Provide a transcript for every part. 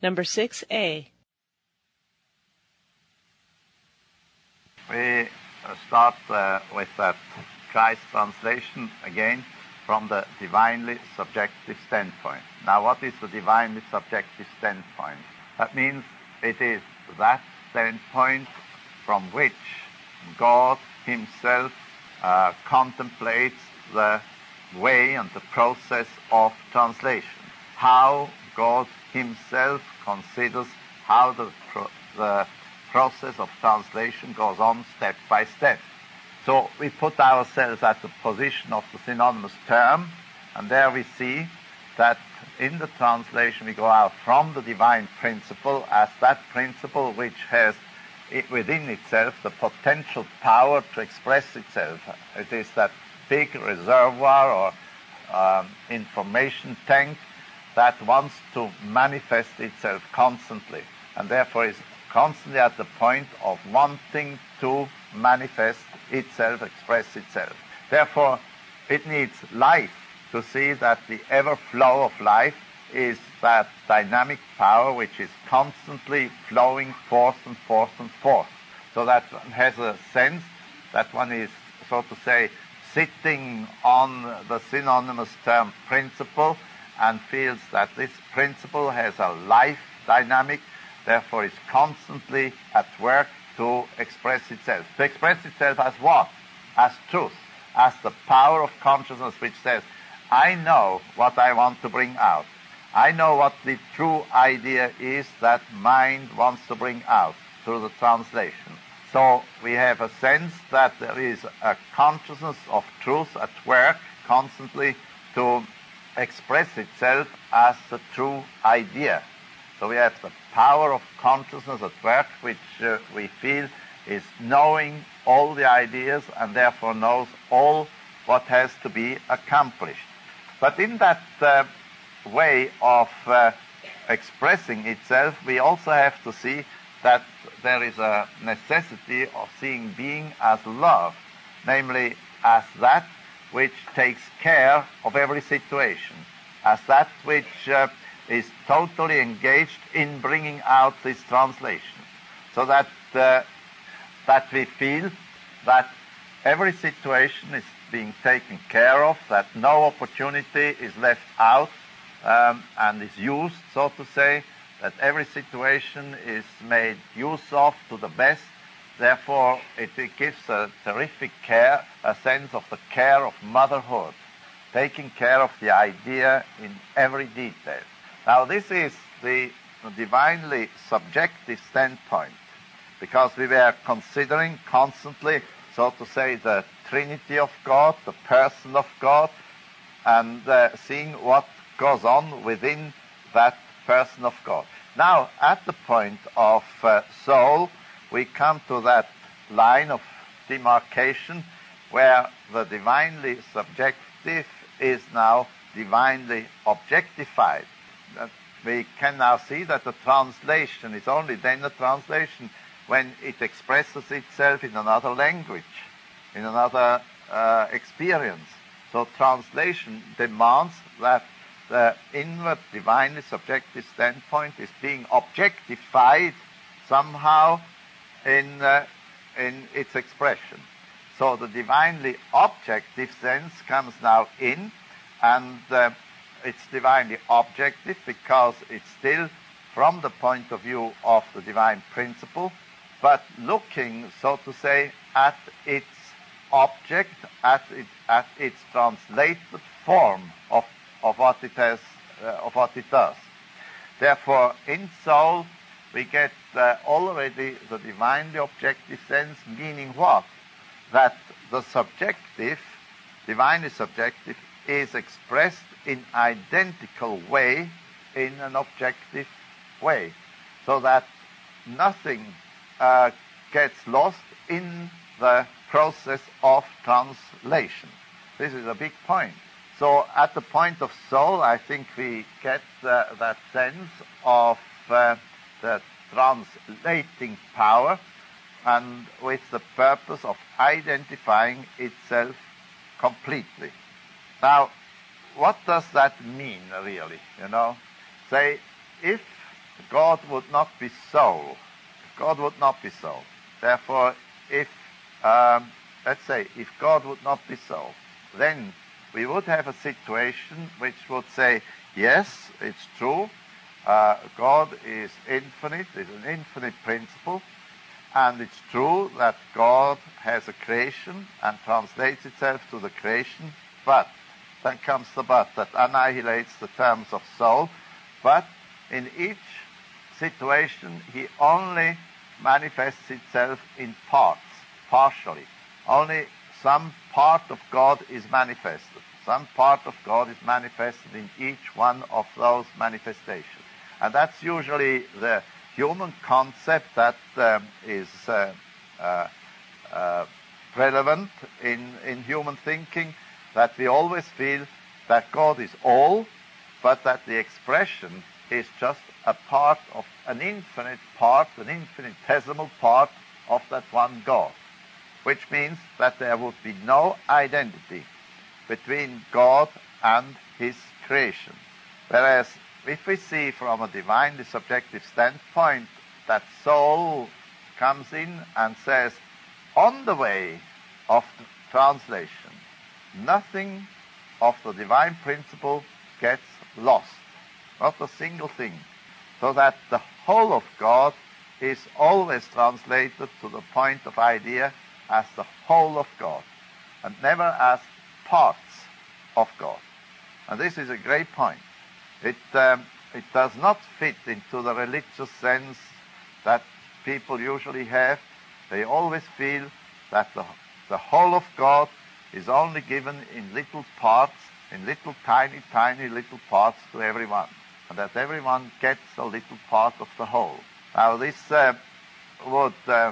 Number 6A. We start with that Christ translation again from the divinely subjective standpoint. Now, what is the divinely subjective standpoint? That means it is that standpoint from which God himself contemplates the way and the process of translation. How God himself considers how the process of translation goes on step by step. So we put ourselves at the position of the synonymous term, and there we see that in the translation we go out from the divine principle as that principle which has within itself the potential power to express itself. It is that big reservoir or information tank that wants to manifest itself constantly, and therefore is constantly at the point of wanting to manifest itself, express itself. Therefore, it needs life to see that the ever flow of life is that dynamic power which is constantly flowing forth and forth and forth. So that one has a sense that one is, so to say, sitting on the synonymous term principle and feels that this principle has a life dynamic, therefore is constantly at work to express itself. To express itself as what? As truth, as the power of consciousness which says, I know what I want to bring out. I know what the true idea is that mind wants to bring out through the translation. So we have a sense that there is a consciousness of truth at work constantly to express itself as the true idea. So we have the power of consciousness at work, which we feel is knowing all the ideas and therefore knows all what has to be accomplished. But in that way of expressing itself, we also have to see that there is a necessity of seeing being as love, namely as that which takes care of every situation, as that which is totally engaged in bringing out this translation, so that that we feel that every situation is being taken care of, that no opportunity is left out and is used, so to say, that every situation is made use of to the best. Therefore, it gives a terrific care, a sense of the care of motherhood, taking care of the idea in every detail. Now, this is the divinely subjective standpoint, because we were considering constantly, so to say, the Trinity of God, the person of God, and seeing what goes on within that person of God. Now, at the point of soul, we come to that line of demarcation where the divinely subjective is now divinely objectified. We can now see that the translation is only then a translation when it expresses itself in another language, in another experience. So translation demands that the inward divinely subjective standpoint is being objectified somehow in its expression. So the divinely objective sense comes now in, and it's divinely objective because it's still from the point of view of the divine principle, but looking, so to say, at its object, at its translated form of what it has, of what it does. Therefore, in soul, we get already the divinely objective sense, meaning what? That the subjective, divinely subjective, is expressed in identical way in an objective way, so that nothing gets lost in the process of translation. This is a big point. So at the point of soul, I think we get that sense of the translating power, and with the purpose of identifying itself completely. Now, what does that mean, really? Say, if God would not be soul. God would not be soul. Therefore, if, let's say, if God would not be soul, then we would have a situation which would say, yes, it's true, God is infinite, is an infinite principle, and it's true that God has a creation and translates itself to the creation, but, then comes the but, that annihilates the terms of soul, but in each situation he only manifests itself in parts, partially. Only some part of God is manifested. Some part of God is manifested in each one of those manifestations. And that's usually the human concept that is relevant in human thinking, that we always feel that God is all, but that the expression is just a part of an infinite part, an infinitesimal part of that one God, which means that there would be no identity between God and his creation. Whereas if we see from a divinely subjective standpoint that soul comes in and says, on the way of the translation, nothing of the divine principle gets lost, not a single thing, so that the whole of God is always translated to the point of idea as the whole of God, and never as parts of God. And this is a great point. It does not fit into the religious sense that people usually have. They always feel that the whole of God is only given in little parts, in little tiny little parts to everyone, and that everyone gets a little part of the whole. Now this would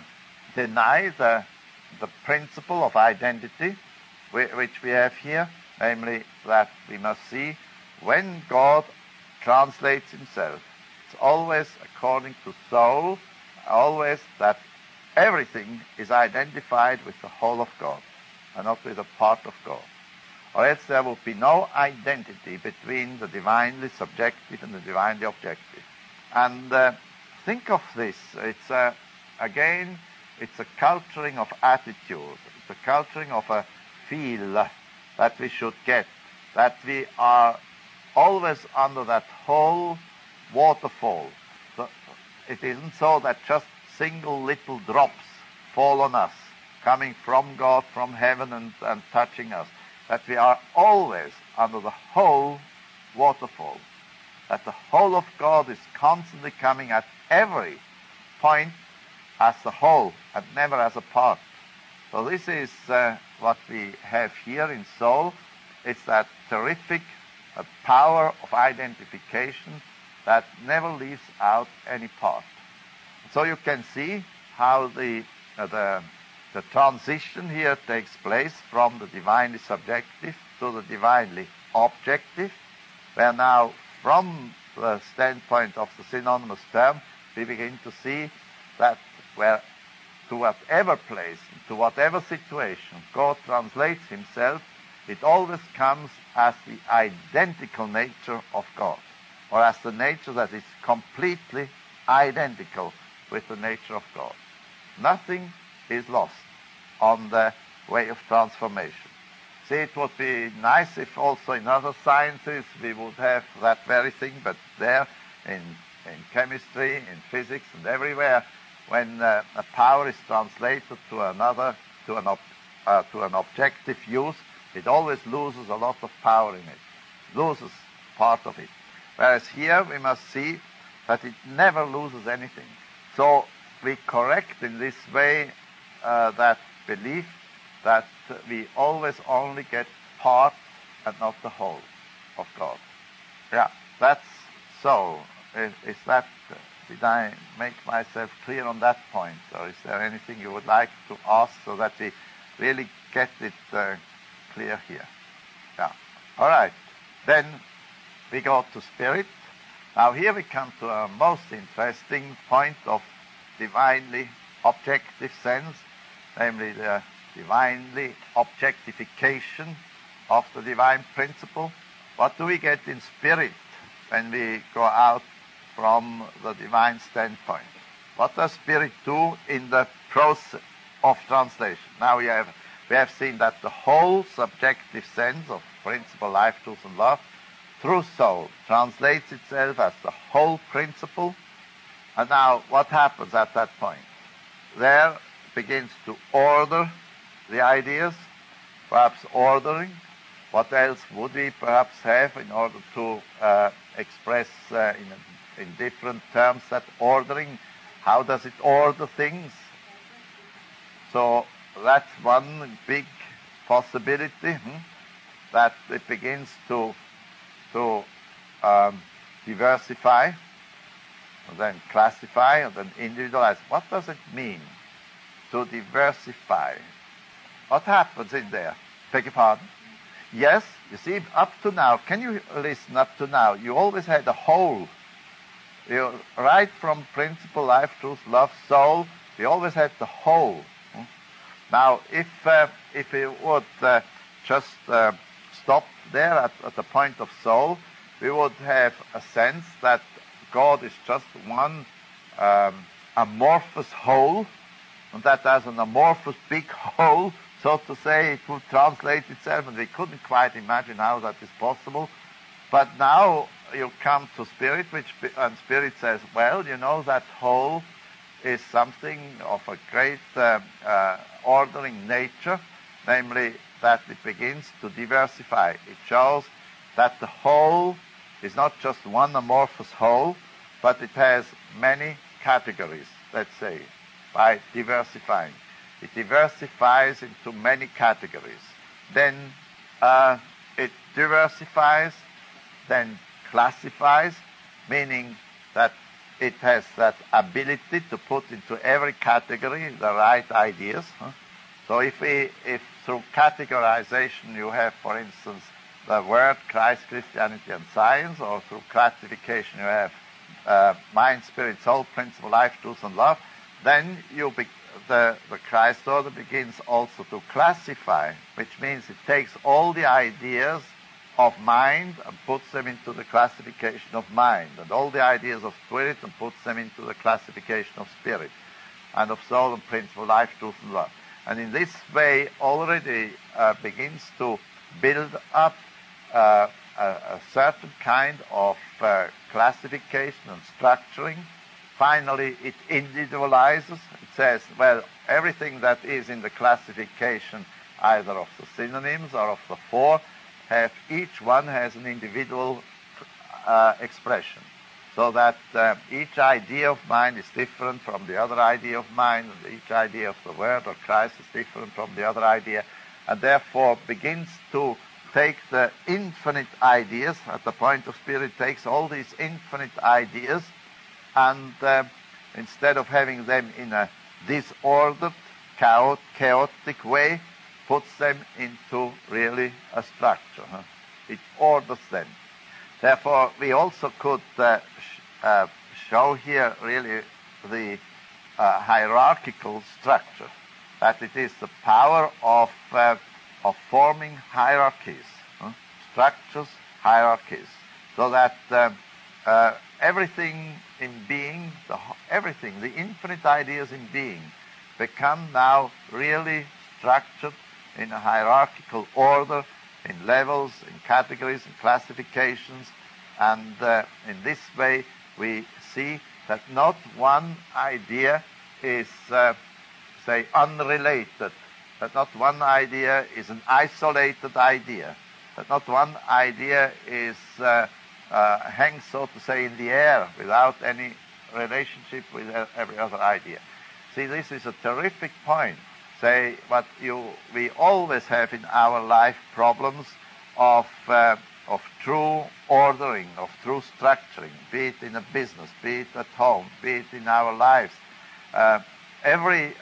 deny the principle of identity which we have here, namely that we must see when God translates himself, it's always according to soul, always that everything is identified with the whole of God and not with a part of God. Or else there would be no identity between the divinely subjective and the divinely objective. And think of this. It's again, it's a culturing of attitude. It's a culturing of a feel that we should get, that we are always under that whole waterfall. So it isn't so that just single little drops fall on us, coming from God, from heaven, and touching us. That we are always under the whole waterfall. That the whole of God is constantly coming at every point as the whole and never as a part. So this is what we have here in soul. It's that terrific power of identification that never leaves out any part. So you can see how the transition here takes place from the divinely subjective to the divinely objective, where now from the standpoint of the synonymous term, we begin to see that where to whatever place, to whatever situation God translates himself, it always comes as the identical nature of God, or as the nature that is completely identical with the nature of God. Nothing is lost on the way of transformation. See, it would be nice if also in other sciences we would have that very thing, but there in chemistry, in physics, and everywhere, when a power is translated to another, to an objective use, it always loses a lot of power in it, loses part of it. Whereas here we must see that it never loses anything. So we correct in this way that belief that we always only get part and not the whole of God. Yeah, that's so. Is that, did I make myself clear on that point? Or is there anything you would like to ask so that we really get it clear here? Yeah. All right. Then we go to spirit. Now here we come to a most interesting point of divinely objective sense, namely the divinely objectification of the divine principle. What do we get in spirit when we go out from the divine standpoint. What does Spirit do in the process of translation? Now we have seen that the whole subjective sense of principle, life, truth, and love through soul translates itself as the whole principle. And now what happens at that point? There begins to order the ideas, perhaps ordering. What else would we perhaps have in order to express in different terms that ordering? How does it order things? So that's one big possibility, that it begins to diversify, and then classify, and then individualize. What does it mean to diversify? What happens in there? Beg your pardon? Yes, you see, up to now, can you listen up to now? You always had a whole. Right from principle, life, truth, love, soul, we always had the whole. Now, if we would just stop there at the point of soul, we would have a sense that God is just one amorphous whole, and that as an amorphous big whole, so to say, it would translate itself, and we couldn't quite imagine how that is possible. But now you come to Spirit, and Spirit says, well, you know, that whole is something of a great ordering nature, namely that it begins to diversify. It shows that the whole is not just one amorphous whole, but it has many categories, let's say, by diversifying. It diversifies into many categories. Then it diversifies, then classifies, meaning that it has that ability to put into every category the right ideas. So if through categorization you have, for instance, the word Christ, Christianity, and science, or through classification you have mind, spirit, soul, principle, life, truth, and love, then the Christ order begins also to classify, which means it takes all the ideas of mind and puts them into the classification of mind, and all the ideas of spirit and puts them into the classification of spirit, and of soul and principle, life, truth, and love. And in this way already begins to build up a certain kind of classification and structuring. Finally, it individualizes. It says, well, everything that is in the classification, either of the synonyms or of the four, each one has an individual expression. So that each idea of mine is different from the other idea of mine, and each idea of the Word or Christ is different from the other idea, and therefore begins to take the infinite ideas. At the point of Spirit, takes all these infinite ideas, and instead of having them in a disordered, chaotic way, puts them into really a structure. It orders them. Therefore, we also could show here really the hierarchical structure, that it is the power of forming hierarchies, structures, hierarchies, so that everything in being, the infinite ideas in being, become now really structured in a hierarchical order, in levels, in categories, in classifications, and in this way we see that not one idea is, say, unrelated, that not one idea is an isolated idea, that not one idea is hangs, so to say, in the air without any relationship with every other idea. See, this is a terrific point. Say, what we always have in our life problems of true ordering, of true structuring, be it in a business, be it at home, be it in our lives. Every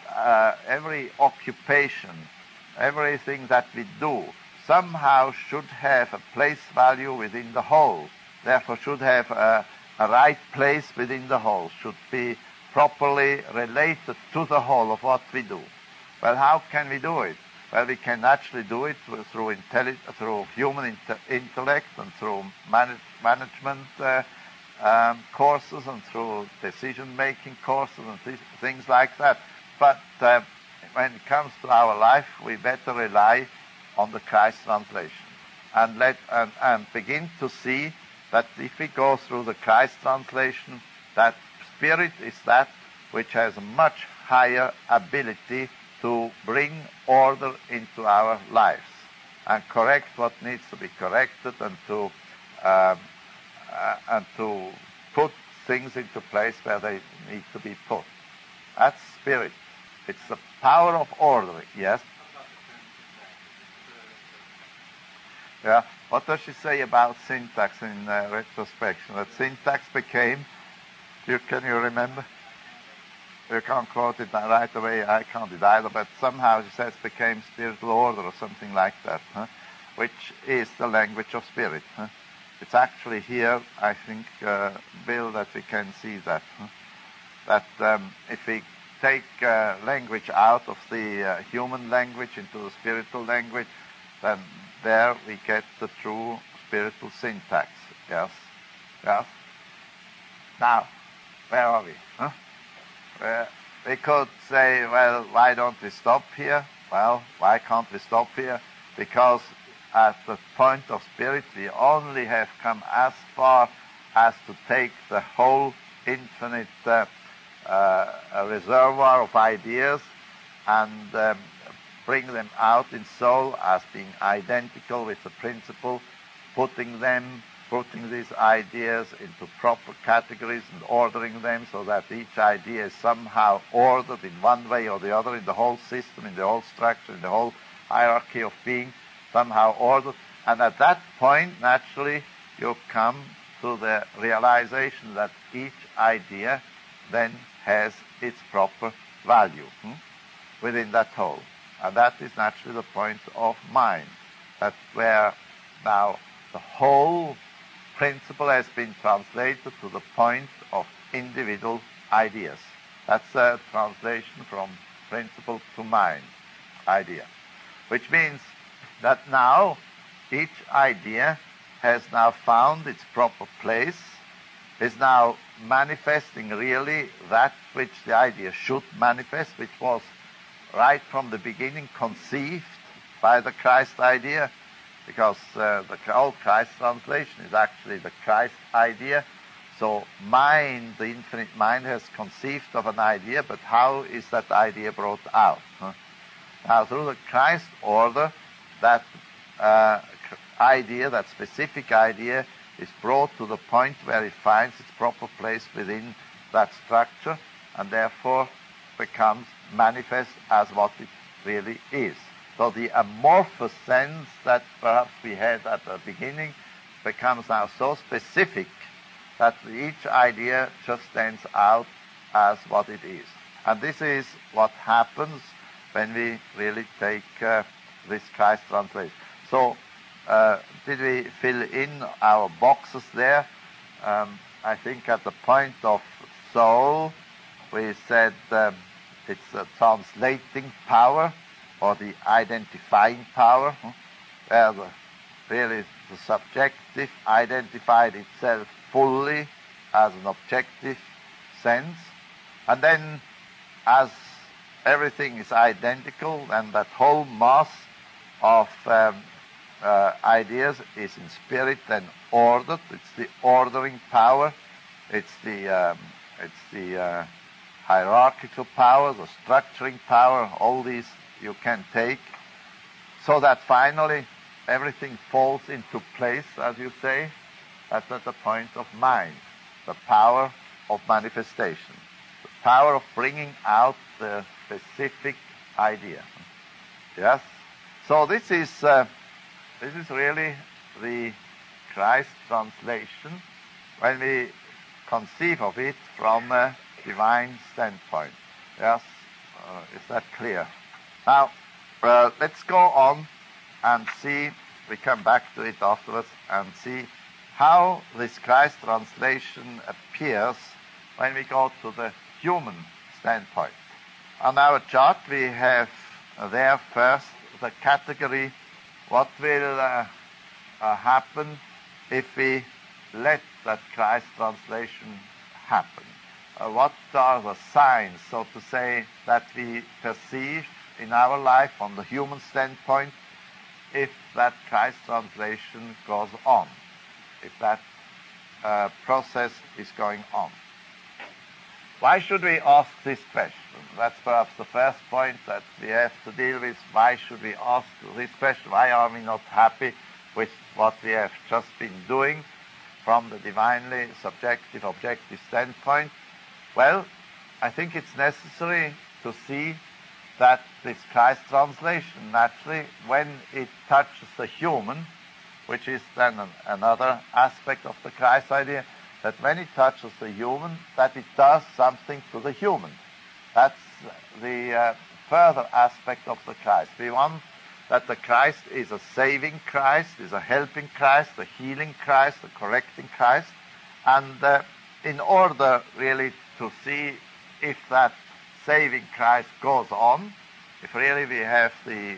occupation, everything that we do, somehow should have a place value within the whole, therefore should have a right place within the whole, should be properly related to the whole of what we do. Well, how can we do it? Well, we can actually do it through human intellect and through management courses and through decision-making courses and things like that. But when it comes to our life, we better rely on the Christ translation and begin to see that if we go through the Christ translation, that Spirit is that which has a much higher ability to bring order into our lives and correct what needs to be corrected and to put things into place where they need to be put. That's Spirit. It's the power of order, yes? Yeah. What does she say about syntax in retrospection? That syntax became, can you remember? You can't quote it right away, I can't either, but somehow she says became spiritual order or something like that, which is the language of Spirit. It's actually here, I think, Bill, that we can see that. That if we take language out of the human language into the spiritual language, then there we get the true spiritual syntax. Yes? Yes? Now, where are we? We could say, well, why don't we stop here? Well, why can't we stop here? Because at the point of Spirit, we only have come as far as to take the whole infinite reservoir of ideas and bring them out in soul as being identical with the principle, putting these ideas into proper categories and ordering them so that each idea is somehow ordered in one way or the other in the whole system, in the whole structure, in the whole hierarchy of being, somehow ordered. And at that point, naturally, you come to the realization that each idea then has its proper value within that whole. And that is naturally the point of mind. That's where now the whole principle has been translated to the point of individual ideas. That's a translation from principle to mind idea, which means that now each idea has now found its proper place, is now manifesting really that which the idea should manifest, which was right from the beginning conceived by the Christ idea, because the old Christ translation is actually the Christ idea. So mind, the infinite mind, has conceived of an idea, but how is that idea brought out? Now, through the Christ order, that idea, that specific idea, is brought to the point where it finds its proper place within that structure and therefore becomes manifest as what it really is. So the amorphous sense that perhaps we had at the beginning becomes now so specific that each idea just stands out as what it is. And this is what happens when we really take this Christ translation. So did we fill in our boxes there? I think at the point of soul, we said it's a translating power, or the identifying power, where really the subjective identified itself fully as an objective sense. And then as everything is identical, and that whole mass of ideas is in Spirit and ordered. It's the ordering power. It's the hierarchical power, the structuring power. All these you can take, so that finally everything falls into place, as you say. That's at the point of mind, the power of manifestation, the power of bringing out the specific idea. Yes. So this is really the Christ translation when we conceive of it from a divine standpoint. Yes. Is that clear? Now, let's go on and see, we come back to it afterwards, and see how this Christ translation appears when we go to the human standpoint. On our chart, we have there first the category, what will happen if we let that Christ translation happen? What are the signs, so to say, that we perceive in our life from the human standpoint if that Christ translation goes on, if that process is going on? Why should we ask this question? That's perhaps the first point that we have to deal with. Why should we ask this question? Why are we not happy with what we have just been doing from the divinely subjective, objective standpoint? Well, I think it's necessary to see that this Christ translation, naturally, when it touches the human, which is then another aspect of the Christ idea, that when it touches the human, that it does something to the human. That's the further aspect of the Christ. We want that the Christ is a saving Christ, is a helping Christ, a healing Christ, a correcting Christ. And in order really to see if that saving Christ goes on, if really we have the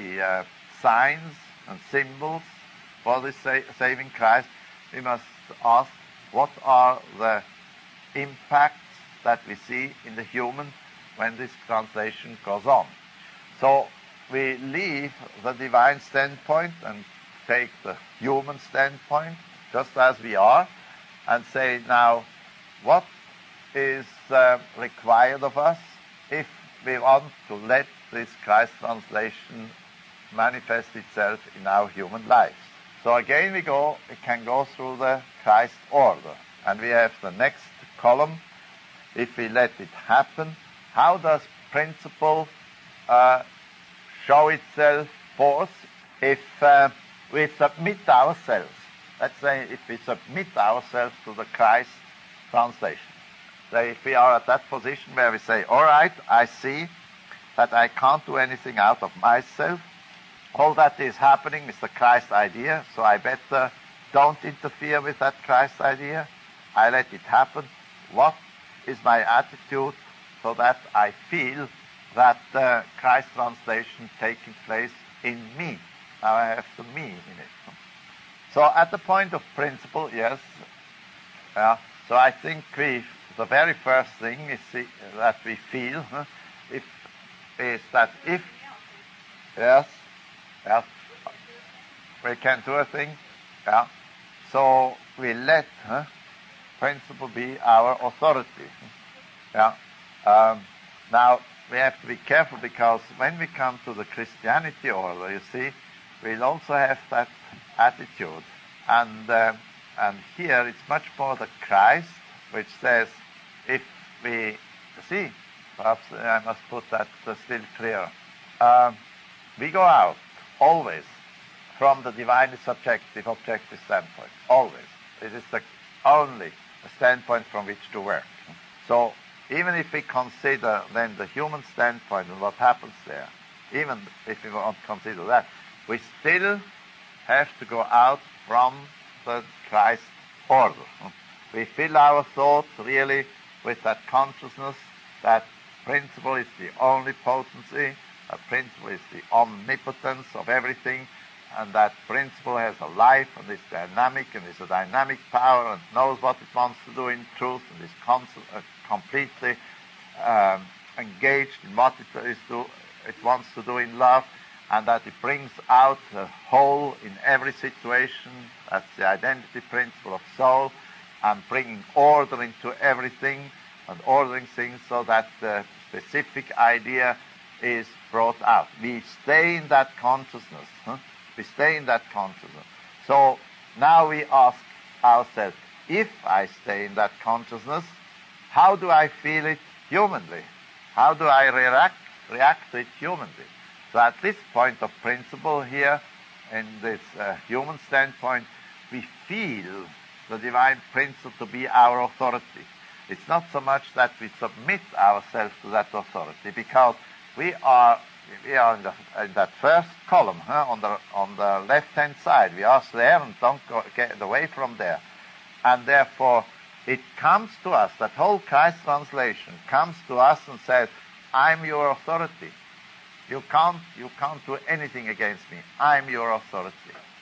signs and symbols for this saving Christ, we must ask, what are the impacts that we see in the human when this translation goes on? So we leave the divine standpoint and take the human standpoint, just as we are, and say, now, what is required of us if we want to let this Christ translation manifest itself in our human lives? So again we can go through the Christ order, and we have the next column. If we let it happen, how does principle show itself forth if we submit ourselves? Let's say if we submit ourselves to the Christ translation. So if we are at that position where we say, all right, I see that I can't do anything out of myself. All that is happening is the Christ idea, so I better don't interfere with that Christ idea. I let it happen. What is my attitude so that I feel that Christ translation taking place in me? Now I have the me in it. So at the point of principle, yes. So I think the very first thing is that we feel is that if, yes, we can do a thing, so we let principle be our authority. Now we have to be careful, because when we come to the Christianity order, you see, we'll also have that attitude, and here it's much more the Christ which says, if we see, perhaps I must put that still clearer. We go out always from the divinely subjective, objective standpoint. Always. It is the only standpoint from which to work. So even if we consider then the human standpoint and what happens there, even if we won't consider that, we still have to go out from the Christ order. We fill our thoughts really with that consciousness that principle is the only potency, that principle is the omnipotence of everything, and that principle has a life and is dynamic and is a dynamic power and knows what it wants to do in truth and is completely engaged in what it wants to do in love, and that it brings out the whole in every situation. That's the identity principle of soul, and bringing order into everything and ordering things so that the specific idea is brought out. We stay in that consciousness. We stay in that consciousness. So now we ask ourselves, if I stay in that consciousness, how do I feel it humanly? How do I react to it humanly? So at this point of principle here, in this human standpoint, we feel the divine principle to be our authority. It's not so much that we submit ourselves to that authority, because we are in that first column, on the left-hand side. We are there and don't get away from there. And therefore, it comes to us, that whole Christ translation comes to us and says, I'm your authority. You can't do anything against me. I'm your authority.